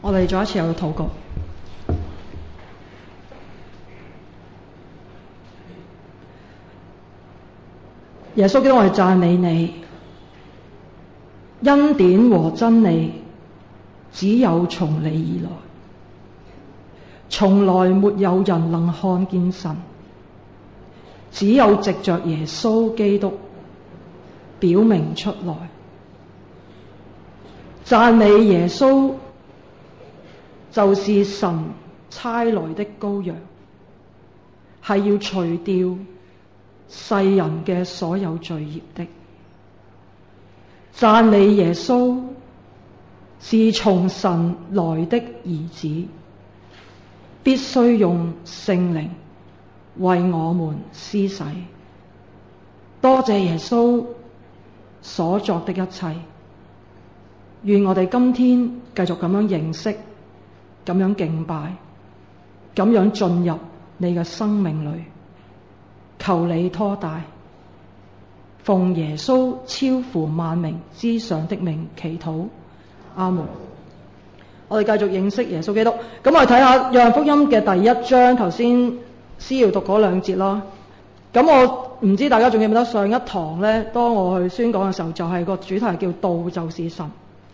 我哋再一次有個禱告。耶穌基督，我哋讚美你，恩典和真理只有從你而來，從來沒有人能看見神，只有藉着耶穌基督表明出來。讚美耶穌就是神差來的羔羊，係要除掉世人嘅所有罪孽的。讚美耶穌是從神來的兒子，必須用聖靈為我們施洗。多謝耶穌所作的一切，願我哋今天繼續咁樣認識，咁樣敬拜，咁樣進入你嘅生命裏。求你拖帶，奉耶穌超乎萬名之上的名祈禱，阿門。我哋繼續認識耶穌基督。咁我哋睇下約翰福音嘅第1章，頭先司瑤讀嗰2節啦。咁我唔知大家仲記唔記得上一堂呢，當我去宣講嘅時候，就係個主題叫道就是神。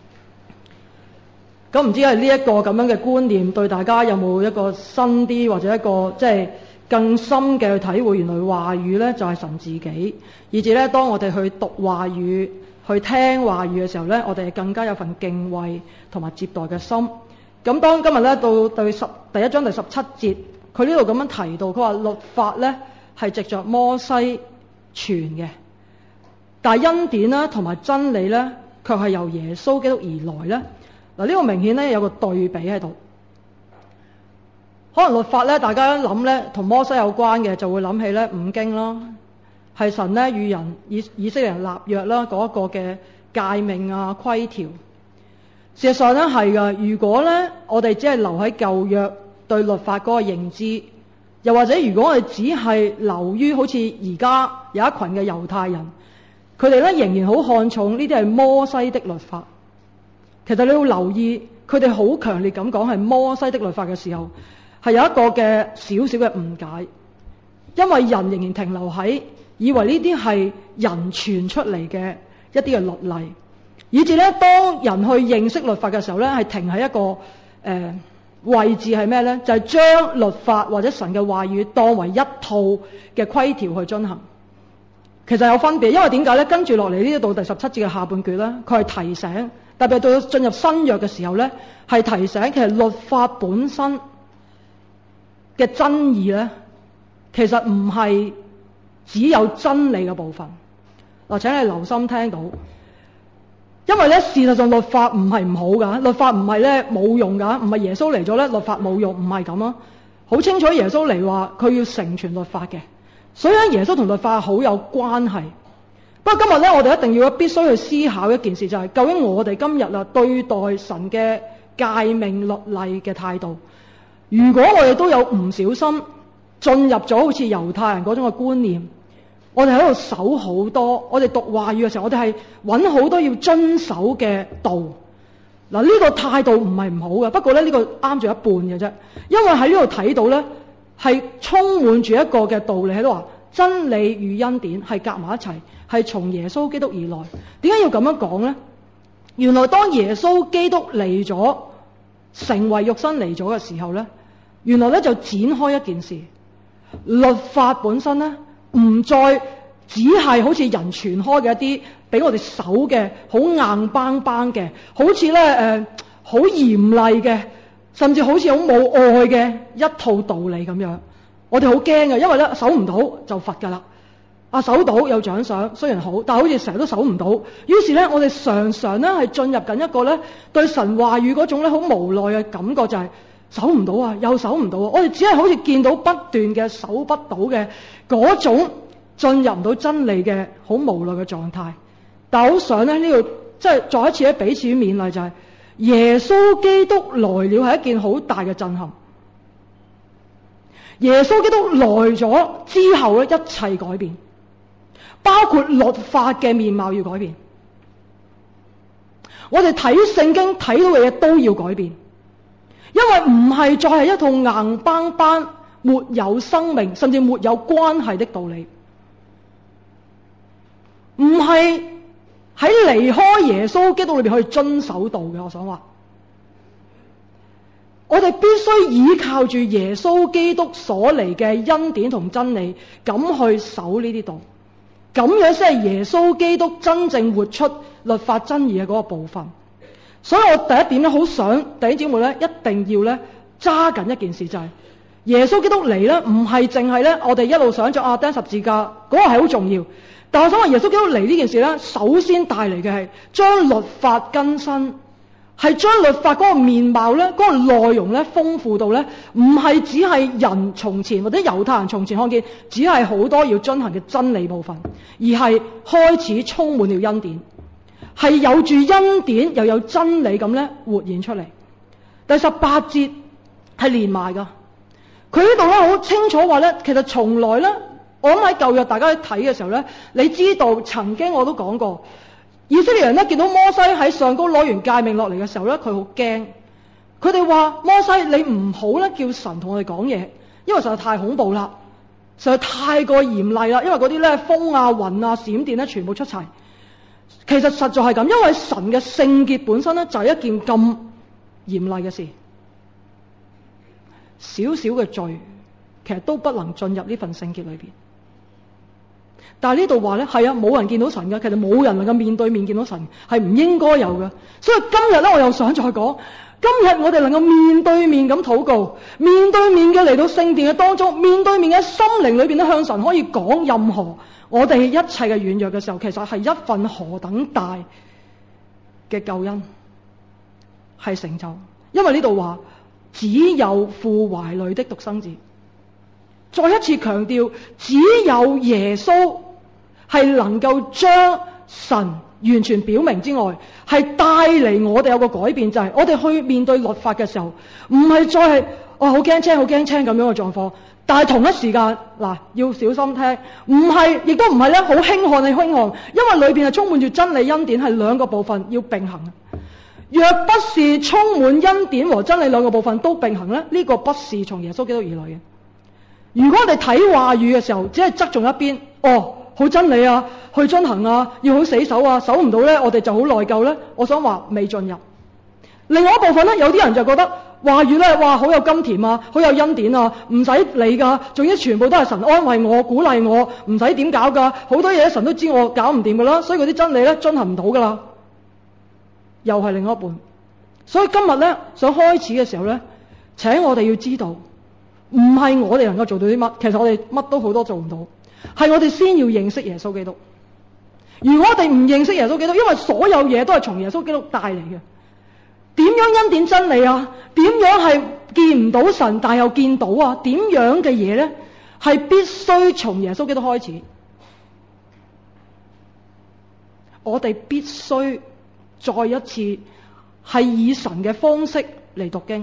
咁唔知係呢一個咁樣嘅觀念對大家有冇一個新啲或者一個即係更深嘅去體會？原來話語呢就係神自己，以至呢當我哋去讀話語、去聽話語嘅時候呢，我哋更加有份敬畏同埋接待嘅心。咁當今日呢到第1章第17節，佢呢度咁樣提到，佢話律法呢係藉着摩西傳嘅，但係恩典呢同埋真理呢卻係由耶穌基督而來呢。嗱，呢個明顯呢有個對比喺度。可能律法呢，大家一諗呢同摩西有關嘅，就會諗起呢5經啦，係神呢與以色列人立約啦嗰一個嘅誡命啊規條。事實上呢係㗎，如果呢我哋只係留喺舊約對律法嗰個認知，又或者如果我哋只係留於好似而家有一群嘅猶太人，佢哋呢仍然好看重呢啲係摩西的律法。其實你要留意，佢哋好強烈咁講係摩西的律法嘅時候，係有一個嘅少少嘅誤解，因為人仍然停留喺以為呢啲係人傳出嚟嘅一啲嘅律例，以至呢當人去認識律法嘅時候呢，係停喺一個位置係咩呢？就係將律法或者神嘅話語當為一套嘅規條去遵行。其實有分別，因為點解呢？跟住落嚟呢度第17節嘅下半句呢，佢係提醒，特別到進入新約嘅時候呢，係提醒其實律法本身嘅真義呢，其實唔係只有真理嘅部分。嗱，請你留心聽到，因為呢事實上律法唔係唔好㗎，律法唔係呢冇用㗎，唔係耶穌嚟咗呢律法冇用，唔係咁啊。好清楚耶穌嚟話佢要成全律法嘅，所以呢耶穌同律法好有關係。不過今日呢，我哋一定要必須去思考一件事，就係究竟我哋今日對待神嘅誡命律例嘅態度。如果我哋都有唔小心進入咗好似猶太人嗰種嘅觀念，我哋喺度守好多，我哋讀話語嘅時候，我哋係揾好多要遵守嘅道。嗱，呢個態度唔係唔好嘅，不過呢個啱住一半嘅啫。因為喺呢度睇到呢，係充滿住一個嘅道理喺度話，真理與恩典係夾埋一齊，係從耶穌基督而來。點解要咁樣講呢？原來當耶穌基督嚟咗，成為肉身嚟咗嘅時候呢，原來呢就展開一件事，律法本身呢唔再只係好似人傳開嘅一啲俾我哋守嘅好硬邦邦嘅，好似呢好嚴厲嘅，甚至好似好冇愛嘅一套道理咁樣。我哋好驚嘅，因為呢守唔到就罰㗎啦。守到有獎賞，雖然好，但係好似成日都守唔到。於是呢，我哋常常呢係進入緊一個呢對神話語嗰種呢好無奈嘅感覺，就係守唔到啊，又守唔到啊。我哋只係好似見到不斷嘅守不到嘅嗰種進入唔到真理嘅好無奈嘅狀態。但係好想呢度即係再一次咧彼此勉勵，就係耶穌基督來了係一件好大嘅震撼。耶穌基督來咗之後呢，一切改變。包括律法嘅面貌要改變，我哋睇聖經睇到嘅嘢都要改變。 因為唔係再係一套硬邦邦、沒有生命甚至沒有關係的道理，唔係喺離開耶穌基督裏邊可以遵守到嘅。我想話，我哋必須依靠住耶穌基督所嚟嘅恩典同真理，咁去守呢啲道，咁樣先係耶穌基督真正活出律法真義嘅嗰個部分。所以我第一點咧，好想弟兄姊妹咧，一定要咧揸緊一件事，就係耶穌基督嚟咧，唔係淨係咧我哋一路想著釘十字架嗰個係好重要，但我想話耶穌基督嚟呢件事咧，首先帶嚟嘅係將律法更新，係將律法嗰個面貌咧，嗰個內容咧豐富到咧，唔係只係人從前或者猶太人從前看見只係好多要遵行嘅真理部分，而係開始充滿了恩典，係有住恩典又有真理咁咧活現出嚟。第18節係連埋噶，佢呢度咧好清楚話咧，其實從來咧，我諗喺舊約大家睇嘅時候咧，你知道曾經我都講過，以色列人咧見到摩西喺上高攞完誡命落嚟嘅時候咧，佢好驚，佢哋話摩西，你唔好咧叫神同我哋講嘢，因為實在太恐怖啦，實在太過嚴厲啦，因為嗰啲咧風啊雲啊閃電咧全部出齊。其實實在係咁，因為神嘅聖潔本身咧就係一件咁嚴厲嘅事，少少嘅罪其實都不能進入呢份聖潔裏邊。但係呢度話咧，係啊，冇人見到神嘅，其實冇人能夠面對面見到神，係唔應該有嘅。所以今日咧，我又想再講，今日我哋能夠面對面咁禱告，面對面嘅嚟到聖殿嘅當中，面對面嘅心靈裏邊咧向神可以講任何我哋一切嘅軟弱嘅時候，其實係一份何等大嘅救恩，係成就。因為呢度話只有父懷裏的獨生子，再一次強調，只有耶穌係能夠將神完全表明之外，係帶嚟我哋有個改變，就係我哋去面對律法嘅時候，唔係再係好驚青好驚青咁樣嘅狀況。但係同一時間嗱，要小心聽，唔係亦都唔係咧好輕看你輕看，因為裏邊係充滿住真理恩典，係兩個部分要並行。若不是充滿恩典和真理兩個部分都並行咧，呢個不是從耶穌基督而來嘅。如果我哋睇話語嘅時候，只係側重一邊，好真理啊，去遵行啊，要好死守啊，守唔到咧，我哋就好內疚咧。我想話未進入。另外一部分咧，有啲人就覺得話語咧，哇，好有甘甜啊，好有恩典啊，唔使理噶，總之全部都係神安慰我、鼓勵我，唔使點搞噶，好多嘢神都知我搞唔掂噶啦，所以嗰啲真理咧遵行唔到噶啦。又係另一半。所以今日咧想開始嘅時候咧，請我哋要知道，唔係我哋能夠做到啲乜，其實我哋乜都好多做唔到，係我哋先要認識耶穌基督。如果我哋唔認識耶穌基督，因為所有嘢都係從耶穌基督帶嚟嘅，點樣恩典真理啊？點樣係見唔到神但又見到啊？點樣嘅嘢咧？係必須從耶穌基督開始。我哋必須再一次係以神嘅方式嚟讀經，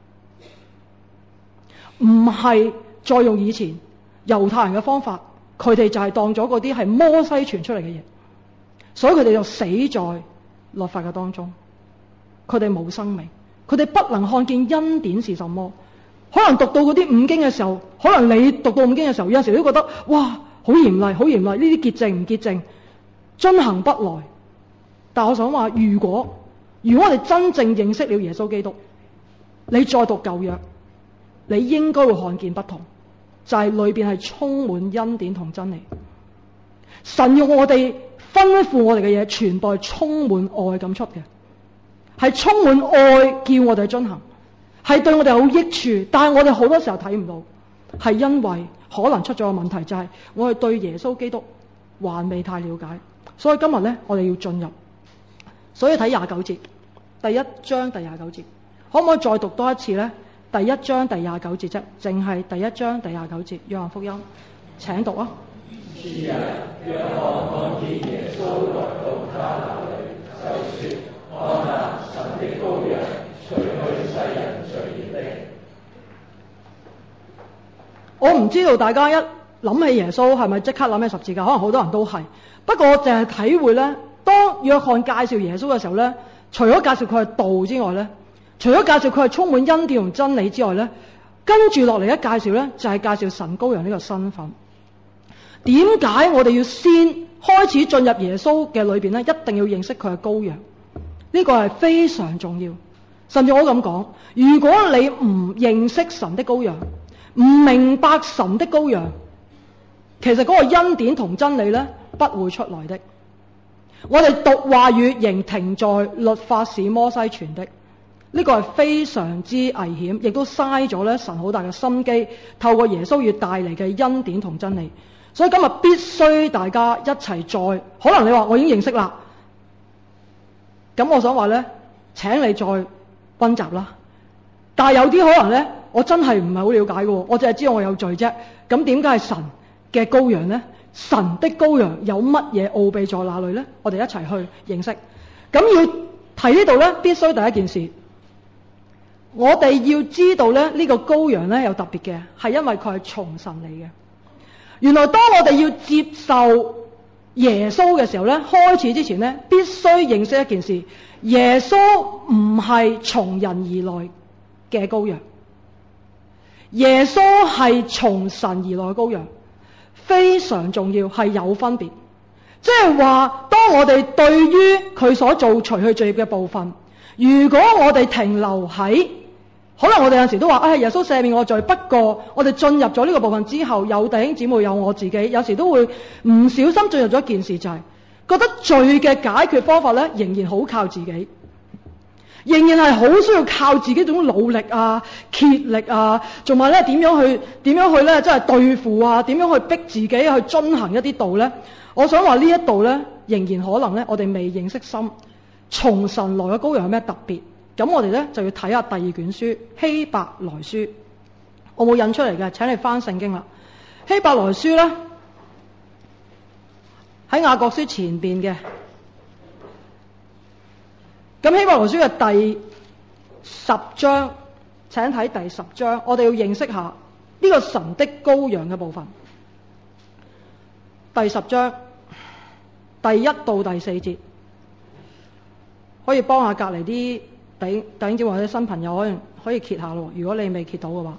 唔係再用以前猶太人嘅方法，佢哋就係當咗嗰啲係摩西傳出嚟嘅嘢，所以佢哋就死在律法嘅當中，佢哋冇生命，佢哋不能看見恩典是什麼。可能讀到嗰啲五經嘅時候，可能你讀到五經嘅時候，有陣時都覺得哇，好嚴厲，好嚴厲，呢啲潔淨唔潔淨，遵行不來。但我想話，如果我哋真正認識了耶穌基督，你再讀舊約，你應該會看見不同，就係裏邊係充滿恩典同真理。神用我哋吩咐我哋嘅嘢，全部係充滿愛咁出嘅，係充滿愛叫我哋遵行，係對我哋好益處。但係我哋好多時候睇唔到，係因為可能出咗個問題，就係我哋對耶穌基督還未太了解。所以今日咧，我哋要進入。所以睇29節，第1章第29節，可唔可以再讀多一次呢？第1章第29節啫，淨係第1章第29節，約翰福音，請讀啊！ 是日，約翰看見耶穌來到他那裏，就說：看哪，神的羔羊，除去世人罪孽的。 我唔知道大家一諗起耶穌係咪即刻諗起十字架？可能好多人都係。不過我淨係體會呢，當約翰介紹耶穌嘅時候呢，除咗介紹佢係道之外呢， 除咗介紹佢係充滿恩典同真理之外呢，跟住落嚟一介紹呢，就係介紹神羔羊呢個身份。點解我哋要先開始進入耶穌嘅裏邊呢？一定要認識佢係羔羊，呢個係非常重要。甚至我咁講，如果你唔認識神的羔羊，唔明白神的羔羊，其實嗰個恩典同真理呢，不會出來的。我哋讀話語仍停在律法是摩西傳的，呢個係非常之危險，亦都嘥咗咧神好大嘅心機，透過耶穌要帶嚟嘅恩典同真理。所以今日必須大家一齊再，可能你話我已經認識啦，咁我想話呢，請你再溫習啦。但係有啲可能呢，我真係唔係好了解嘅，我淨係知道我有罪啫。咁點解係神嘅羔羊呢？神的羔羊有乜嘢奧秘在哪裏呢？我哋一齊去認識。咁要提呢度呢，必須第一件事，我哋要知道呢，呢個羔羊呢有特別嘅，係因為佢係從神嚟嘅。原來當我哋要接受耶穌嘅時候呢，開始之前呢，必須認識一件事，耶穌唔係從人而來嘅羔羊，耶穌係從神而來嘅羔羊，非常重要，係有分別。即係話，當我哋對於佢所做除去罪孽嘅部分，如果我哋停留喺，可能我哋有時都話，耶穌赦免我罪。不過我哋進入咗呢個部分之後，有弟兄姊妹有我自己，有時都會唔小心進入咗一件事，就係覺得罪嘅解決方法呢，仍然好靠自己，仍然係好需要靠自己種努力啊、竭力啊，同埋呢點樣去呢，即係對付啊，點樣去逼自己去遵行一啲道呢？我想話呢一度呢，仍然可能呢，我哋未認識深從神來嘅羔羊有咩特別。咁我哋呢，就要睇下第二卷書希伯來書，我冇印出嚟嘅，請你翻聖經啦。希伯來書呢，喺雅各書前邊嘅。咁希伯來書嘅第10章，請睇第10章，我哋要認識下呢個神的羔羊嘅部分。第10章第1到第4節，可以幫下隔離啲弟兄姊妹或者新朋友可以揭下咯，如果你未揭到嘅話。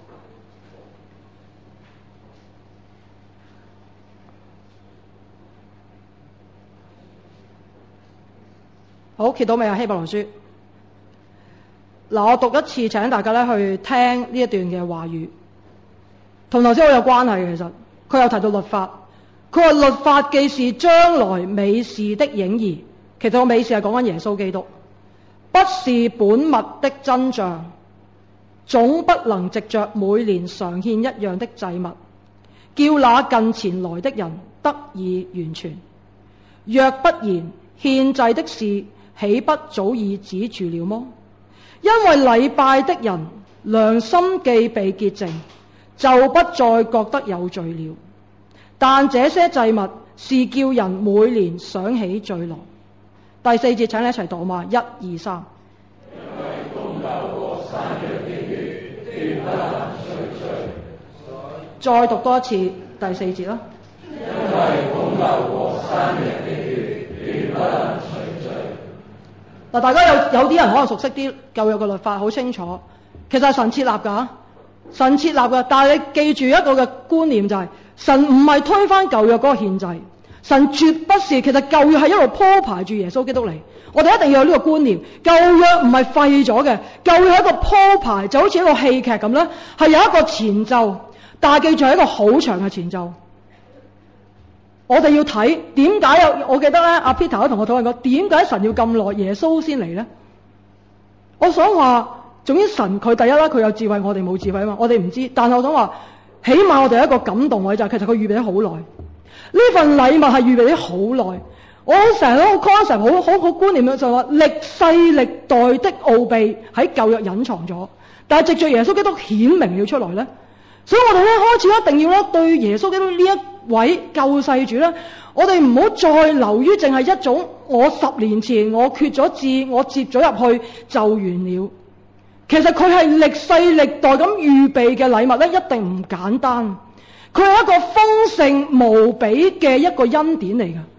好，揭到未啊？希伯來書。嗱，我讀一次，請大家咧去聽呢一段嘅話語，同頭先好有關係嘅。其實佢有提到律法，佢話律法既是將來美事的影兒，其實個美事係講緊耶穌基督，不是本物的真像，總不能藉着每年常獻一樣的祭物，叫那近前來的人得以完全。若不然，獻祭的事豈不早已止住了麼？因為禮拜的人良心既被潔淨，就不再覺得有罪了。但這些祭物是叫人每年想起罪來。第4節，請你一齊讀嘛，1、2、3。 因為公牛和山羊的血斷不能除罪。 再讀多一次第4節啦。 因為公牛和山羊的血斷不能除罪。 嗱，大家有啲人可能熟悉啲舊約嘅律法，好清楚，其實係神設立㗎，神設立㗎。但係你記住一個嘅觀念就係，神唔係推翻舊約嗰個獻祭，神絕不是。其實舊約係一路鋪排住耶穌基督嚟，我哋一定要有呢個觀念。舊約唔係廢咗嘅，舊約係一個鋪排，就好似一個戲劇咁咧，係有一個前奏，但係記住係一個好長嘅前奏。我哋要睇點解我記得咧，阿 Peter 都同我討論過，點解神要咁耐耶穌先嚟呢？我想話，總之神佢第一啦，佢有智慧，我哋冇智慧啊嘛，我哋唔知。但係我想話，起碼我哋有一個感動位就係，其實佢預備咗好耐，呢份禮物係預備咗好耐。我成日都好 concept，好觀念就係話，歷世歷代的奧秘喺舊約隱藏咗，但係藉著耶穌基督顯明了出來呢。所以我哋咧開始一定要咧對耶穌基督呢一位救世主咧，我哋唔好再流於淨係一種我10年前我決咗志，我接咗入去就完了。其實佢係歷世歷代咁預備嘅禮物咧，一定唔簡單。佢係一個豐盛無比嘅一個恩典嚟㗎。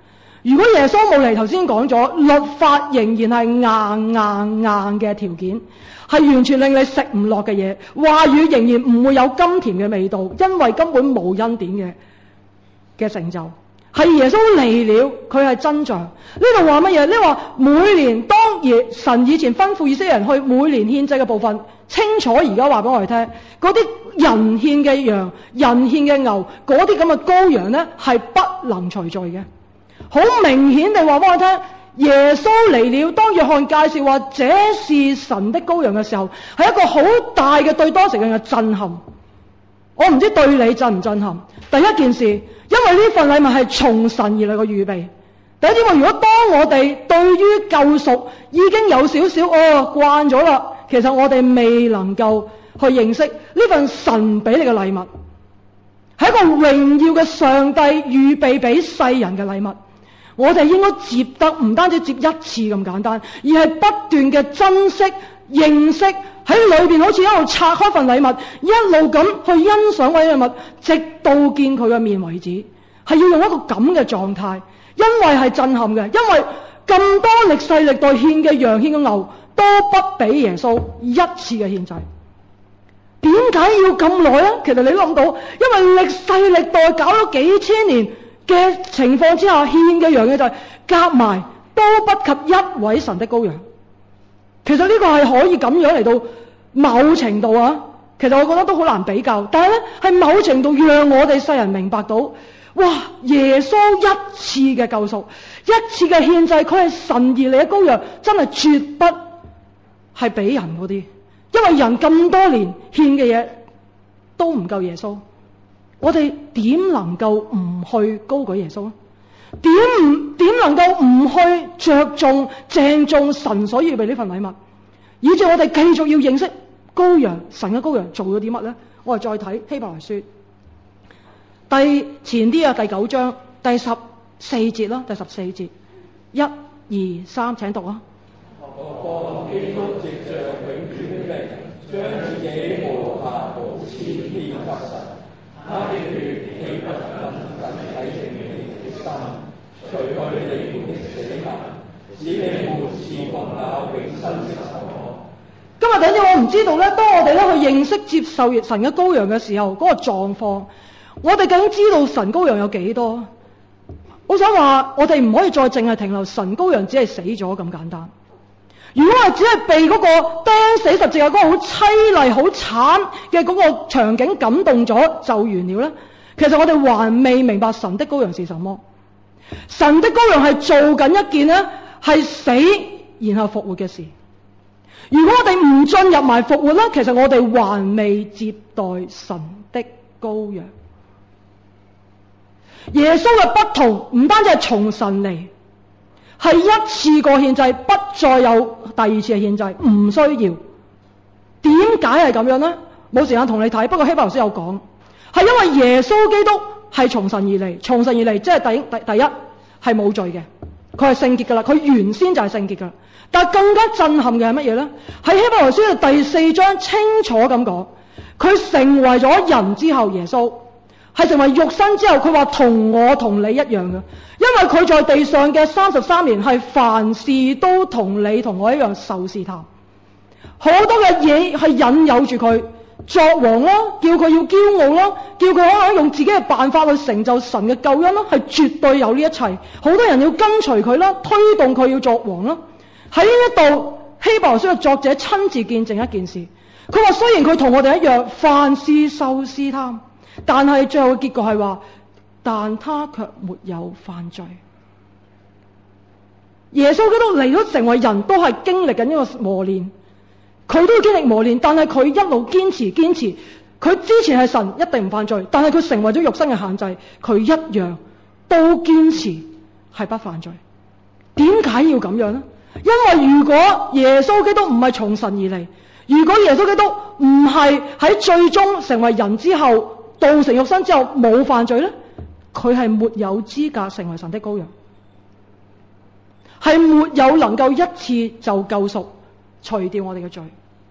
如果耶穌冇嚟，頭先講咗，律法仍然係硬嘅條件，係完全令你食唔落嘅嘢，話語仍然唔會有甘甜嘅味道，因為根本冇恩典嘅成就。係耶穌嚟了，佢係真像。呢度話乜嘢？呢話每年當神以前吩咐以色列人去每年獻祭嘅部分，清楚而家話俾我哋聽，嗰啲人獻嘅羊、人獻嘅牛，嗰啲咁嘅羔羊呢，係不能除罪嘅。好明顯地話俾我聽，耶穌嚟了。當約翰介紹話這是神的羔羊嘅時候，係一個好大嘅對當時人嘅震撼。我唔知對你震唔震撼。第一件事，因為呢份禮物係從神而嚟嘅預備。第一點話，如果當我哋對於救贖已經有少少慣咗啦，其實我哋未能夠去認識呢份神俾你嘅禮物，係一個榮耀嘅上帝預備俾世人嘅禮物。我哋應該接得唔單止接一次咁簡單，而係不斷嘅珍惜、認識，喺裏邊好似一路拆開份禮物，一路咁去欣賞嗰啲禮物，直到見佢嘅面為止。係要用一個咁嘅狀態，因為係震撼嘅，因為咁多歷世歷代獻嘅羊、獻嘅牛都不比耶穌一次嘅獻祭。點解要咁耐呢？其實你諗到，因為歷世歷代搞咗幾千年嘅情況之下，獻嘅羊嘅祭夾埋都不及一位神的羔羊。其實呢個係可以咁樣嚟到某程度啊，其實我覺得都好難比較，但係呢係某程度讓我哋世人明白到，哇！耶穌一次嘅救贖，一次嘅獻祭，佢係神而嚟嘅羔羊，真係絕不係比人嗰啲，因為人咁多年獻嘅嘢都唔夠耶穌，我哋點能夠唔去高舉耶穌呢？點能夠唔去着重鄭重神所預備呢份禮物，以致我哋繼續要認識羔羊，神嘅羔羊做咗啲乜呢？我哋再睇希伯來書前啲啊，第9章第14節啦，第14節，1、2、3，請讀啊！ 何況基督藉着永遠的靈，將自己無瑕無疵獻給神，他的血豈不更洗淨你的心，除去你們的死亡，使你們侍奉那永生的神。 今日等陣我唔知道咧，當我哋咧去認識接受神嘅羔羊嘅時候，嗰個狀況，我哋究竟知道神羔羊有幾多？我想話，我哋唔可以再淨係停留神羔羊只係死咗咁簡單。如果係只係被嗰個釘死十字架嗰個好淒厲、好慘嘅嗰個場景感動咗就完了咧，其實我哋還未明白神的羔羊是什麼。神的羔羊係做緊一件呢係死然後復活嘅事。如果我哋唔進入埋復活咧，其實我哋還未接待神的羔羊。耶穌嘅不同唔單止係從神嚟，係一次過獻祭，不再有第二次嘅獻祭，唔需要。點解係咁樣呢？冇時間同你睇，不過希伯來書有講，係因為耶穌基督係從神而嚟，從神而嚟即係第一係冇罪嘅，佢係聖潔噶啦，佢原先就係聖潔噶啦。但係更加震撼嘅係乜嘢呢？喺希伯來書嘅第4章清楚咁講，佢成為咗人之後，耶穌係成為肉身之後，佢話同我同你一樣嘅，因為佢在地上嘅33年係凡事都同你同我一樣受試探，好多嘅嘢係引誘住佢作王啦，叫佢要驕傲啦，叫佢可能用自己嘅辦法去成就神嘅救恩啦，係絕對有呢一切。好多人要跟隨佢啦，推動佢要作王啦。喺呢一度，希伯來書嘅作者親自見證一件事，佢話雖然佢同我哋一樣，凡事受試探，但係最後嘅結果係話，但他卻沒有犯罪。耶穌基督嚟咗成為人都係經歷緊呢個磨練，佢都要經歷磨練，但係佢一路堅持。佢之前係神，一定唔犯罪，但係佢成為咗肉身嘅限制，佢一樣都堅持係不犯罪。點解要咁樣呢？因為如果耶穌基督唔係從神而嚟，如果耶穌基督唔係喺最終成為人之後道成肉身之後冇犯罪呢，佢係沒有資格成為神的羔羊，係沒有能夠一次就救贖除掉我哋嘅罪。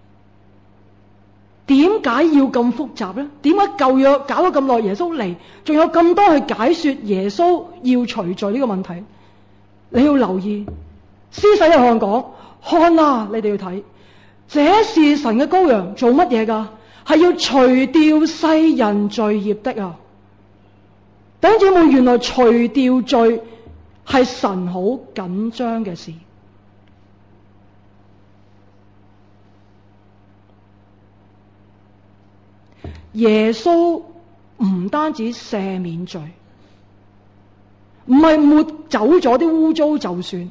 點解要咁複雜呢？點解舊約搞咗咁耐，耶穌嚟仲有咁多去解說耶穌要除罪呢個問題？ 你要留意，施洗約翰講：看啊，你哋要睇，這是神嘅羔羊，做乜嘢㗎？係要除掉世人罪孽的啊！弟兄姊妹，原來除掉罪係神好緊張嘅事。耶穌唔單止赦免罪，唔係抹走咗啲污糟就算。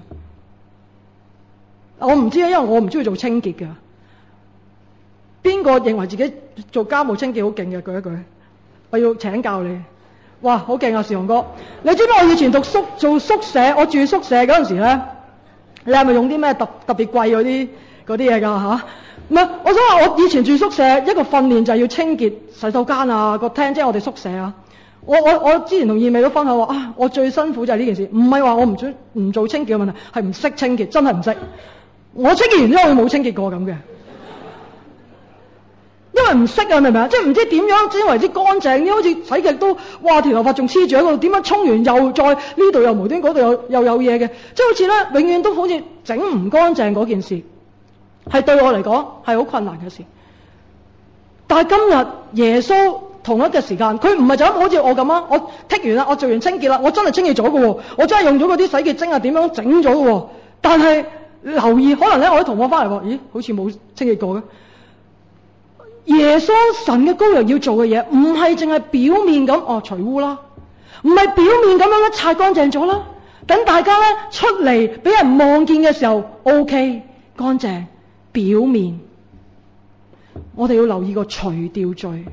我唔知啊，因為我唔中意做清潔㗎。邊個認為自己做家務清潔好勁嘅？舉一舉，我要請教你。哇，好勁啊，時雄哥！你知唔知我以前做宿舍，我住宿舍嗰陣時咧，你係咪用啲咩特別貴嗰啲嘢㗎嚇？唔係，我想話我以前住宿舍一個訓練就係要清潔洗手間啊、個廳，即係我哋宿舍啊。我之前同燕美都分享話啊，我最辛苦就係呢件事，唔係話我唔做清潔嘅問題，係唔識清潔，真係唔識。我清潔完之後，我冇清潔過咁嘅。因為唔識啊，明唔明啊？即係唔知點樣先為之乾淨，好似洗極都，哇條頭髮仲黐住喺度，點樣沖完又再呢度又無端嗰度又有嘢嘅，即係好似咧永遠都好似整唔乾淨嗰件事，係對我嚟講係好困難嘅事。但係今日耶穌同一嘅時間，佢唔係就咁好似我咁啊，我剔完啦，我做完清潔啦，我真係清潔咗嘅喎，我真係用咗嗰啲洗潔精啊點樣整咗嘅喎，但係留意可能咧我啲同學翻嚟話，咦好似冇清潔過嘅。耶穌神嘅羔羊要做嘅嘢，唔係淨係表面咁除污啦，唔係表面咁樣擦乾淨咗啦，等大家咧出嚟俾人望見嘅時候 OK 乾淨表面。我哋要留意個除掉罪，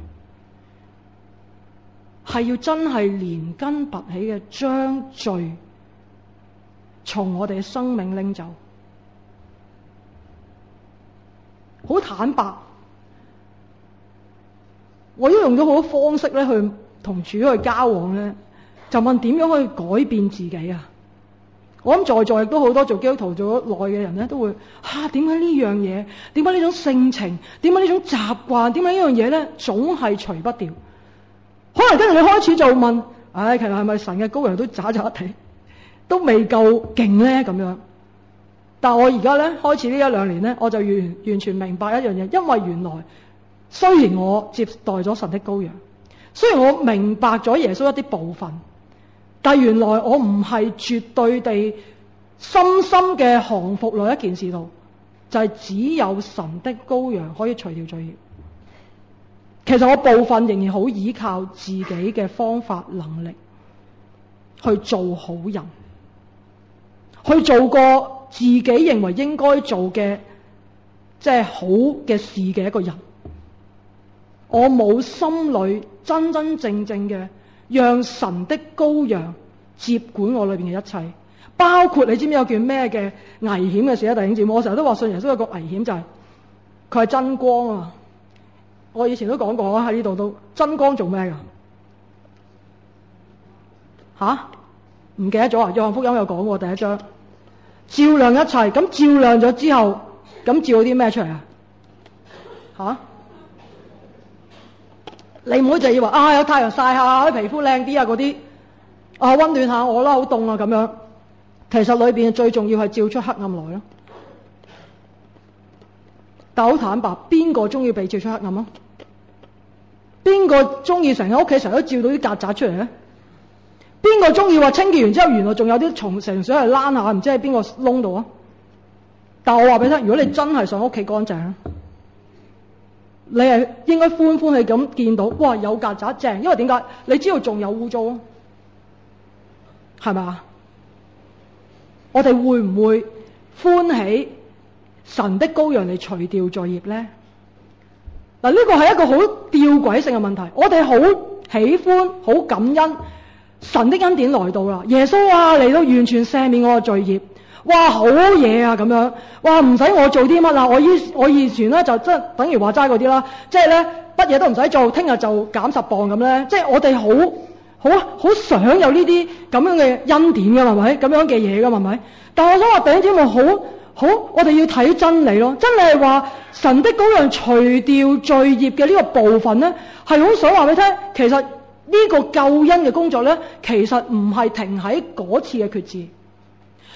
係要真係連根拔起嘅將罪從我哋嘅生命拎走。好坦白。我都用咗好多方式咧去同主去交往咧，就問點樣可以改變自己啊？我諗在座亦都好多做基督徒做咗耐嘅人咧，都會點解呢樣嘢？點解呢種性情？點解呢種習慣？點解呢樣嘢咧總係除不掉？可能跟住你開始就問：其實係咪神嘅羔羊都渣渣地，都未夠勁咧咁樣？但我而家咧開始呢1-2年咧，我就完全明白一樣嘢，因為原來。雖然我接待咗神的羔羊，雖然我明白咗耶穌一啲部分，但原來我唔係絕對地深深嘅降服落一件事度，就係只有神的羔羊可以除掉罪孽。其實我部分仍然好依靠自己嘅方法能力去做好人，去做個自己認為應該做嘅即係好嘅事嘅一個人。我冇心裏真真正正嘅讓神的羔羊接管我裏邊嘅一切，包括你知唔知有件咩嘅危險嘅事啊？弟兄姊妹，我成日都話信耶穌有個危險就係佢係真光啊！我以前都講過喺呢度都真光做咩㗎？唔記得咗啊？約翰福音有講過第1章，照亮一切。咁照亮咗之後，咁照咗啲咩出嚟啊？你唔好就以為有太陽曬下，啲皮膚靚啲啊嗰啲，溫暖下我啦，好凍啊咁樣。其實裏邊最重要係照出黑暗來咯。但好坦白，邊個中意被照出黑暗啊？邊個中意成日屋企成日都照到啲曱甴出嚟咧？邊個中意話清潔完之後原來仲有啲蟲成水係躝下，唔知喺邊個窿度啊？但我話俾你聽，如果你真係想屋企乾淨，你係應該歡歡喜咁見到，哇有曱甴正，因為點解？你知道仲有污糟啊，係咪啊？我哋會唔會歡喜神的羔羊嚟除掉罪孽呢？嗱，呢個係一個好吊詭性嘅問題。我哋好喜歡、好感恩神的恩典來到啦，耶穌嚟到完全赦免我嘅罪孽。哇，好嘢啊咁樣，哇唔使我做啲乜啦，我以前咧就即係等於話齋嗰啲啦，即係咧乜嘢都唔使做，聽日就減10磅咁咧，即係我哋好想有呢啲咁樣嘅恩典㗎，係咪？咁樣嘅嘢㗎，係咪？但係我想話弟兄姊妹好，我哋要睇真理咯，真理係話神的羔羊除掉罪孽嘅呢個部分咧，係好想話俾你聽，其實呢個救恩嘅工作咧，其實唔係停喺嗰次嘅決志。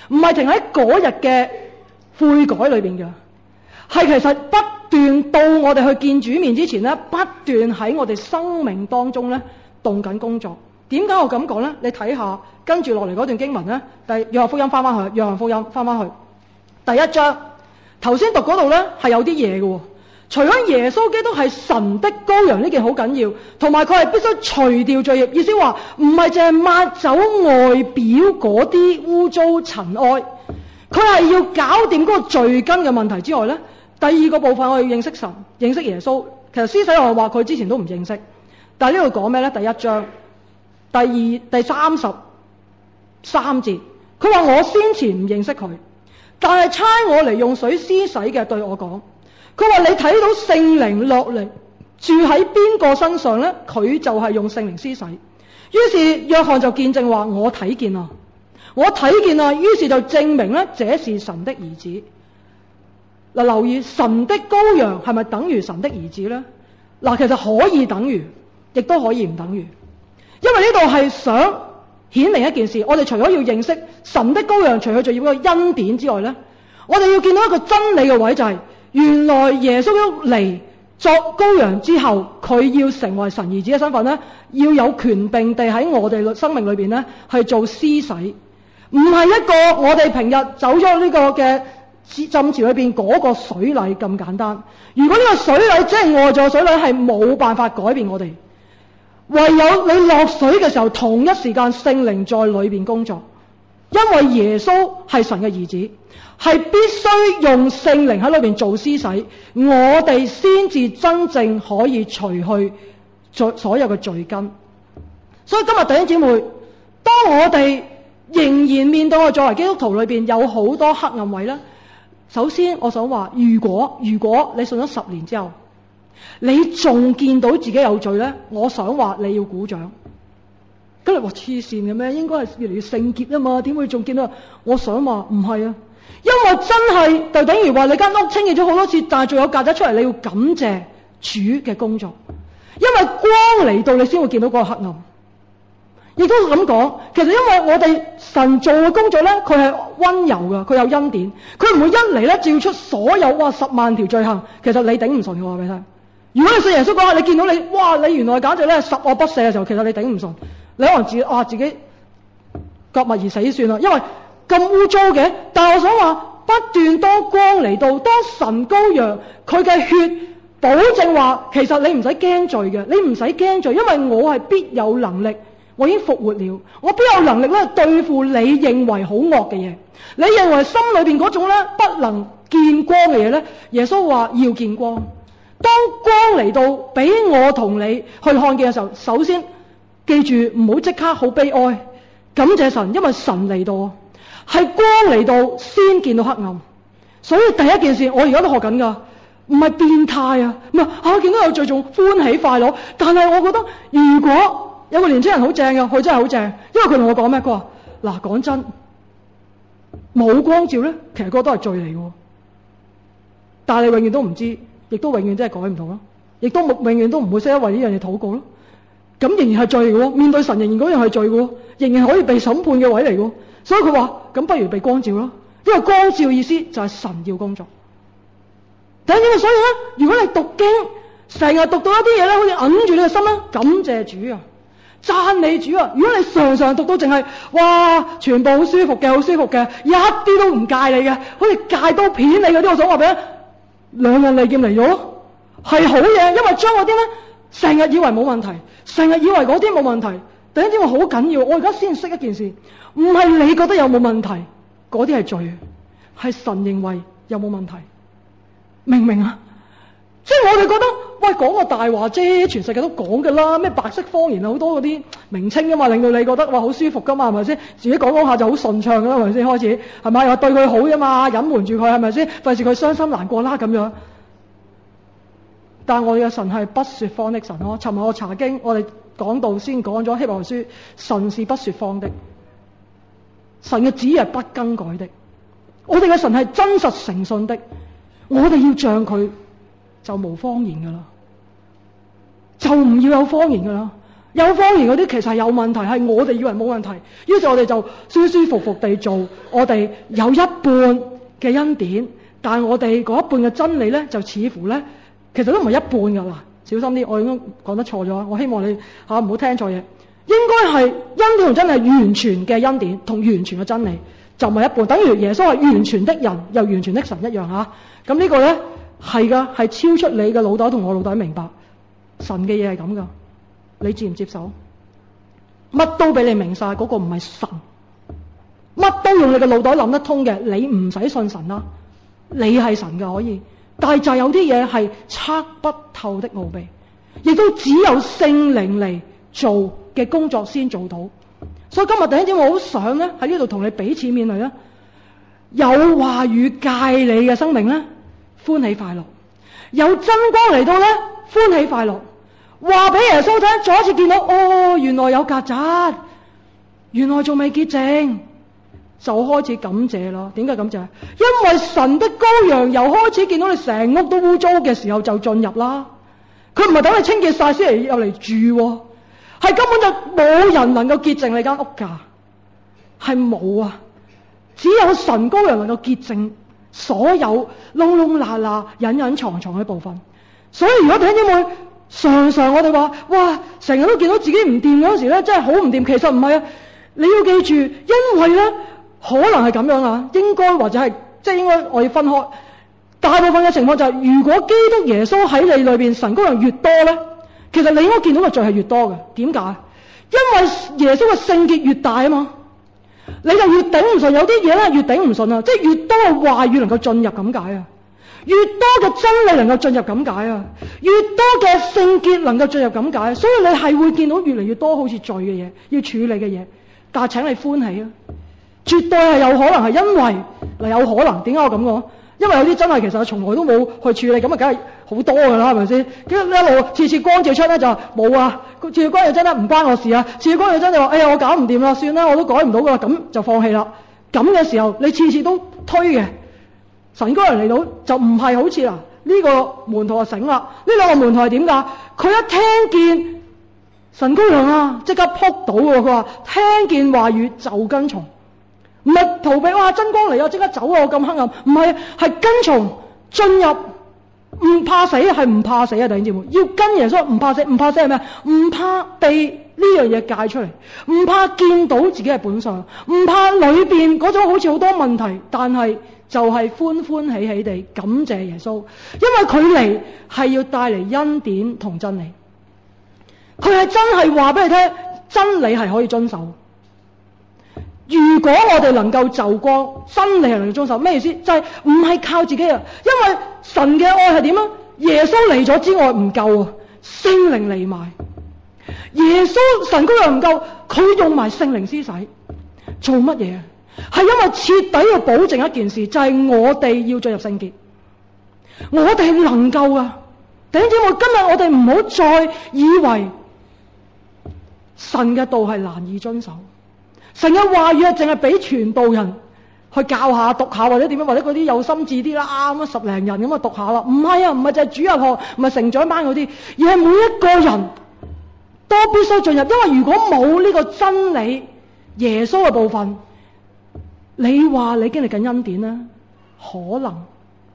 唔係停喺嗰日嘅悔改裏邊嘅，係其實不斷到我哋去見主面之前咧，不斷喺我哋生命當中咧動緊工作。點解我咁講咧？你睇下跟住落嚟嗰段經文咧，約翰福音翻去，約翰福音翻去第1章，頭先讀嗰度咧係有啲嘢嘅喎。除咗耶穌基督係神的羔羊呢件好緊要，同埋佢係必須除掉罪孽，意思話唔係淨係抹走外表嗰啲污糟塵埃，佢係要搞掂嗰個罪根嘅問題之外呢，第二個部分我要認識神，認識耶穌。其實施洗約翰話佢之前都唔認識，但係呢度講咩呢？第1章第33節，佢話我先前唔認識佢，但係差我嚟用水施洗嘅對我講。佢話你睇到聖靈落嚟住喺邊個身上呢？佢就係用聖靈施洗。於是約翰就見證話我睇見啦，我睇見啦。於是就證明呢，這是神的兒子。嗱，留意神的羔羊係咪等於神的兒子呢？嗱，其實可以等於，亦都可以唔等於。因為呢度係想顯明一件事，我哋除咗要認識神的羔羊，除咗仲要個恩典之外呢，我哋要見到一個真理嘅位就係、原來耶穌嚟作羔羊之後，佢要成為神兒子嘅身份呢，要有權柄地喺我哋生命裏邊呢去做施洗，唔係一個我哋平日走咗呢個嘅浸池裏邊嗰個水禮咁簡單。如果呢個水禮即係外在水禮，係冇辦法改變我哋，唯有你落水嘅時候，同一時間聖靈在裏邊工作，因為耶穌係神嘅兒子，係必須用聖靈喺裏邊做施洗，我哋先至真正可以除去所有嘅罪根。所以今日弟兄姊妹，當我哋仍然面對我作為基督徒裏邊有好多黑暗位呢，首先我想話，如果你信咗10年之後，你仲見到自己有罪呢，我想話你要鼓掌。咁你話黐線嘅咩？應該係越嚟越聖潔啊嘛，點會仲見到？我想話唔係啊，因為真係就等於話你間屋清潔咗好多次，但係仲有曱甴出嚟，你要感謝主嘅工作，因為光嚟到你先會見到嗰個黑暗。亦都咁講，其實因為我哋神做嘅工作呢，佢係溫柔嘅，佢有恩典，佢唔會一嚟呢照出所有10萬條罪行，其實你頂唔順嘅。我話俾你聽，如果你信耶穌嗰下，你見到你原來簡直呢十惡不赦嘅時候，其實你頂唔順，你可能自己割脈而死算啦，因為咁污糟嘅。但係我想話，不斷當光嚟到，當神羔羊佢嘅血保證話，其實你唔使驚罪嘅，你唔使驚罪，因為我係必有能力。我已經復活了，我必有能力咧對付你認為好惡嘅嘢，你認為心裏邊嗰種咧不能見光嘅嘢咧，耶穌話要見光。當光嚟到俾我同你去看見嘅時候，首先記住唔好即刻好悲哀，感謝神，因為神嚟到係光嚟到先見到黑暗。所以第一件事我而家都學緊噶，唔係變態啊，唔係見到有罪仲歡喜快樂。但係我覺得如果有個年輕人好正嘅，佢真係好正，因為佢同我講咩？佢話嗱，講真，冇光照咧，其實嗰個都係罪嚟嘅。但係你永遠都唔知，亦都永遠真係改唔到咯，亦都永遠都唔會識得為呢樣嘢禱告咯。咁仍然係罪嘅，面對神仍然嗰樣係罪嘅，仍然可以被審判嘅位嚟嘅。所以佢話咁不如被光照咯，因為光照意思就係神要工作。第一點，所以咧，如果你讀經成日讀到一啲嘢咧，好似揞住你嘅心啦，感謝主啊！讚美主啊！如果你常常讀到淨係哇，全部好舒服嘅，好舒服嘅，一啲都唔戒你嘅，好似戒刀片你嗰啲，我想話俾你，兩刃利劍嚟咗咯，係好嘢，因為將嗰啲咧成日以為冇問題，成日以為嗰啲冇問題，第一點話好緊要。我而家先識一件事，唔係你覺得有冇問題，嗰啲係罪，係神認為有冇問題，明唔明啊？即係我哋覺得，喂，講個大話啫，全世界都講㗎啦，咩白色謊言啊，好多嗰啲名稱㗎嘛，令到你覺得哇好舒服㗎嘛，係咪先？自己講下就好順暢㗎啦，係咪先？開始係咪又話對佢好啫嘛，隱瞞住佢係咪先？費事佢傷心難過啦咁樣。但係我哋嘅神係不說謊的神咯。尋日我查經，我哋講道先講咗希伯來書，神是不說謊的，神嘅旨意係不更改的。我哋嘅神係真實誠信的，我哋要像佢。就無謊言噶啦，就唔要有謊言噶啦。 有方言嗰啲其實係有問題，係我哋以為冇問題，於是我哋就舒舒服服地做，我哋有一半嘅恩典，但係我哋嗰一半嘅真理呢，就似乎呢，其實都唔係一半㗎啦。小心啲，我應該講得錯咗，我希望你唔好聽錯嘢。應該係恩典同真理係完全嘅恩典同完全嘅真理，就唔係一半，等於耶穌係完全的人又完全的神一樣嚇。咁呢個呢，係㗎，係超出你嘅腦袋同我腦袋明白。神嘅嘢係咁㗎，你接唔接受？乜都俾你明晒，嗰個唔係神。乜都用你嘅腦袋諗得通嘅，你唔使信神啦。你係神嘅可以，但係就有啲嘢係測不透的奧秘，亦都只有聖靈嚟做嘅工作先做到。所以今日弟兄姊妹，我好想咧喺呢度同你彼此勉勵啦。有話語戒你嘅生命咧，歡喜快樂；有真光嚟到咧，歡喜快樂。話俾耶穌聽，再一次見到哦，原來有曱甴，原來仲未潔淨，就開始感謝啦。點解感謝？因為神的羔羊由開始見到你成屋都污糟嘅時候就進入啦。佢唔係等你清潔晒先嚟入嚟住，係根本就冇人能夠潔淨你間屋㗎，係冇啊！只有神羔羊能夠潔淨所有窿窿罅罅、隱隱藏藏嘅部分。所以如果弟兄姊妹常常我哋話哇，成日都見到自己唔掂嗰時咧，真係好唔掂。其實唔係啊，你要記住，因為咧可能係咁樣啊，應該或者係應該我要分開。大部分嘅情況就係，如果基督耶穌喺你裏邊神羔羊越多咧，其實你應該見到嘅罪係越多嘅。點解？因為耶穌嘅聖潔越大啊嘛，你就越頂唔順。有啲嘢咧越頂唔順啊，即係越多嘅話語能夠進入咁解啊，越多嘅真理能夠進入咁解啊，越多嘅聖潔能夠進入咁解。所以你係會見到越嚟越多好似罪嘅嘢要處理嘅嘢，但係請你歡喜啊！絕對係有可能係因為嗱，有可能點解我咁講？因為有啲真係其實從來都冇去處理，咁啊梗係好多㗎啦，係咪先？跟住一路次次光照出咧就冇啊，次次光照真係唔關我事啊，次次光照真就話哎呀我搞唔掂啦，算啦我都改唔到㗎啦，咁就放棄啦。咁嘅時候你次次都推嘅，神羔羊嚟到就唔係好似嗱呢個門徒就醒啦，呢兩個門徒係點㗎？佢一聽見神羔羊啊，即刻撲到喎！佢話聽見話語就跟從。唔係逃避，哇！真光嚟啊，即刻走啊！我咁黑暗，唔係，係跟從進入，唔怕死，係唔怕死啊！弟兄姊妹，要跟耶穌，唔怕死，唔怕死係咩？唔怕被呢樣嘢戒出嚟，唔怕見到自己係本相，唔怕裏邊嗰種好似好多問題，但係就係歡歡喜喜地感謝耶穌，因為佢嚟係要帶嚟恩典同真理，佢係真係話俾你聽，真理係可以遵守。如果我哋能夠就光，真理係能夠遵守，咩意思？就係唔係靠自己啊，因為神嘅愛係點啊？耶穌嚟咗之外唔夠啊，聖靈嚟埋。耶穌神羔羊唔夠，佢用埋聖靈施洗，做乜嘢啊？係因為徹底要保證一件事，就係我哋要進入聖潔，我哋能夠啊！弟兄姊妹，今日我哋唔好再以為神嘅道係難以遵守。神嘅話語係淨係俾傳道人去教下、讀下或者點樣，或者嗰啲有心智啲啦，咁10零人咁啊讀下啦。唔係啊，唔係就係主日學，唔係成長班嗰啲，而係每一個人都必須進入。因為如果冇呢個真理耶穌嘅部分，你話你經歷緊恩典咧，可能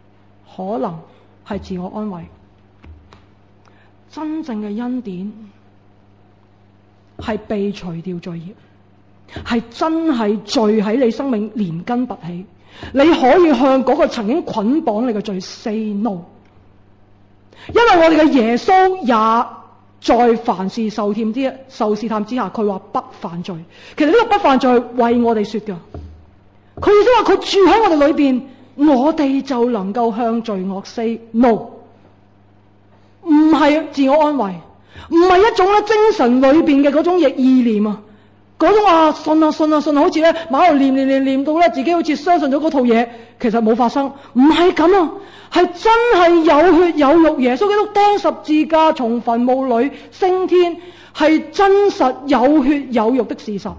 係自我安慰。真正嘅恩典係被除掉罪孽。係真係罪喺你生命連根拔起，你可以向嗰個曾經捆綁你嘅罪 say no， 因為我哋嘅耶穌也在凡事受試探之下，佢話不犯罪。其實呢個不犯罪係為我哋說㗎，佢意思話佢住喺我哋裏邊，我哋就能夠向罪惡 say no， 唔係自我安慰，唔係一種咧精神裏邊嘅嗰種意念啊。嗰種信啊，好似咧馬度念到咧自己好似相信咗嗰套嘢，其實冇發生，唔係咁啊，係真係有血有肉，耶穌基督釘十字架從墳墓裏升天，係真實有血有肉的事實。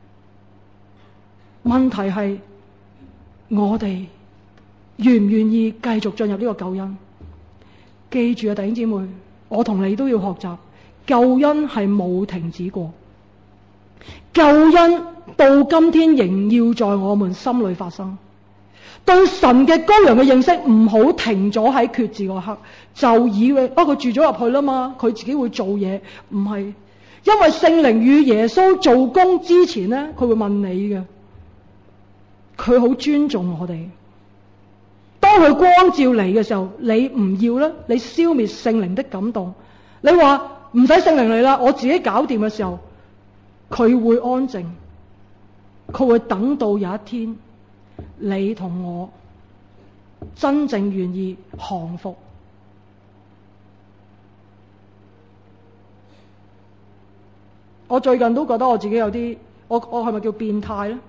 問題係我哋願唔願意繼續進入呢個救恩？記住啊，弟兄姊妹，我同你都要學習救恩係冇停止過，救恩到今天仍要在我們心裏發生。對神嘅羔羊嘅認識唔好停咗喺決志嗰刻，就以為佢住咗入去啦嘛，佢自己會做嘢，唔係，因為聖靈與耶穌做工之前呢，佢會問你嘅，佢好尊重我哋。當佢光照嚟嘅時候，你唔要咧，你消滅聖靈的感動，你話唔使聖靈嚟啦，我自己搞掂嘅時候，佢會安靜，佢會等到有一天你同我真正願意降服。我最近都覺得我自己有啲，我係咪叫變態呢？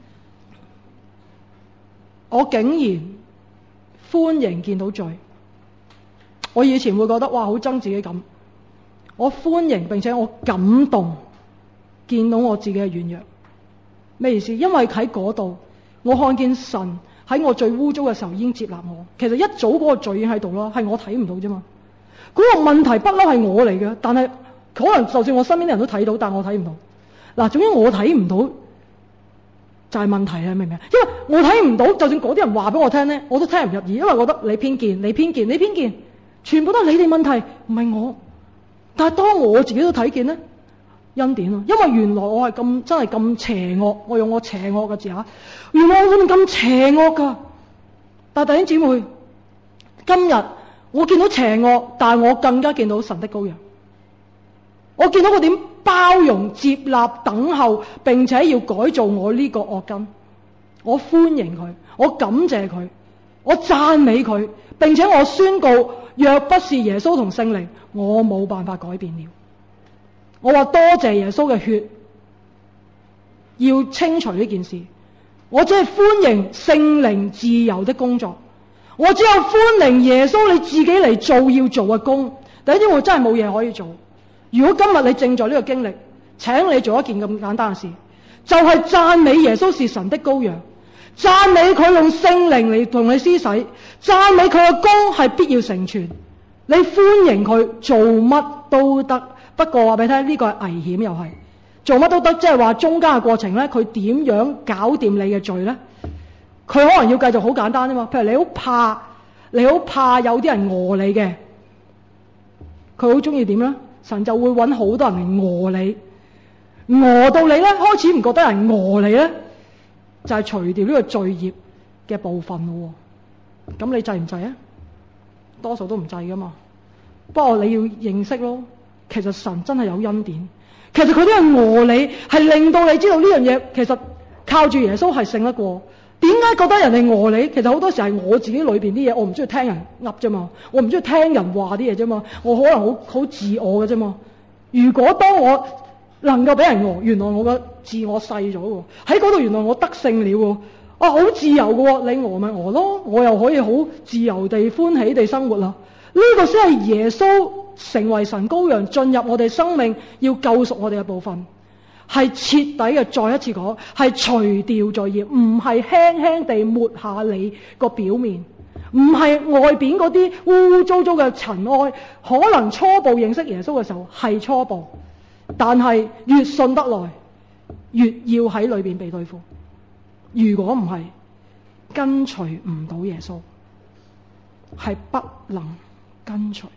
我竟然歡迎見到罪。我以前會覺得哇，好憎自己咁，我歡迎並且我感動見到我自己嘅軟弱。咩意思？因為喺嗰度我看見神喺我最污糟嘅時候已經接納我。其實一早嗰個罪已經喺度啦，係我睇唔到啫嘛。嗰個問題不嬲係我嚟嘅，但係可能就算我身邊啲人都睇到，但我睇唔到。嗱，總之我睇唔到就係問題啦，明唔明？因為我睇唔到，就算嗰啲人話俾我聽呢，我都聽唔入耳，因為我覺得你偏見，你偏見，你偏見，全部都係你哋問題，唔係我。但係當我自己都睇見呢，恩典啊！因為原來我係咁真係咁邪惡，我用我邪惡嘅字嚇，原來我裏面咁邪惡㗎。但係弟兄姊妹，今日我見到邪惡，但係我更加見到神的羔羊。我見到佢點包容、接納、等候，並且要改造我呢個惡根。我歡迎佢，我感謝佢，我讚美佢，並且我宣告，若不是耶穌同聖靈，我冇辦法改變了。我話多謝耶穌嘅血，要清除呢件事。我只係歡迎聖靈自由的工作，我只有歡迎耶穌你自己嚟做要做嘅工。第一啲我真係冇嘢可以做。如果今日你正在呢個經歷，請你做一件咁簡單嘅事，就係讚美耶穌是神的羔羊，讚美佢用聖靈嚟同你施洗，讚美佢嘅功係必要成全。你歡迎佢做乜都得，不過話俾你聽，呢個係危險，又係做乜都得，即係話中間嘅過程呢，佢點樣搞掂你嘅罪呢？佢可能要繼續好簡單啫嘛。譬如你好怕有啲人餓你嘅，佢好中意點呢？神就會揾好多人嚟餓你，餓到你咧開始唔覺得人餓你咧，就係除掉呢個罪孽嘅部分咯。咁你制唔制啊？多數都唔制噶嘛。不過你要認識咯，其實神真係有恩典。其實佢都係餓你，係令到你知道呢樣嘢其實靠住耶穌係勝得過。點解覺得人哋餓你？其實好多時係我自己裏邊啲嘢，我唔中意聽人噏啫嘛，我唔中意聽人話啲嘢啫嘛，我可能好自我嘅啫嘛。如果當我能夠俾人餓，原來我嘅自我細咗喎，喺嗰度原來我得勝了喎，啊好自由嘅喎，你餓咪餓咯，我又可以好自由地歡喜地生活啦。呢個先係耶穌成為神羔羊進入我哋生命要救贖我哋嘅部分。係徹底嘅，再一次講，係除掉罪孽，唔係輕輕地抹下你個表面，唔係外邊嗰啲污污糟糟嘅塵埃。可能初步認識耶穌嘅時候係初步，但係越信得來，越要喺裏邊被對付。如果唔係，跟隨唔到耶穌，係不能跟隨。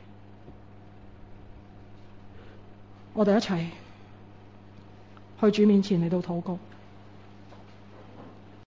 我哋一齊去主面前嚟到禱告。